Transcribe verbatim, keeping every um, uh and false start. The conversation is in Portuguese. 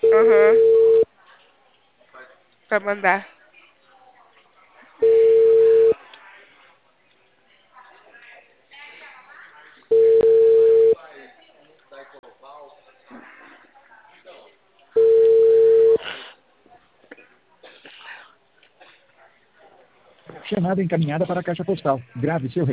Aham. Pra mandar. Chamada encaminhada para a caixa postal. Grave seu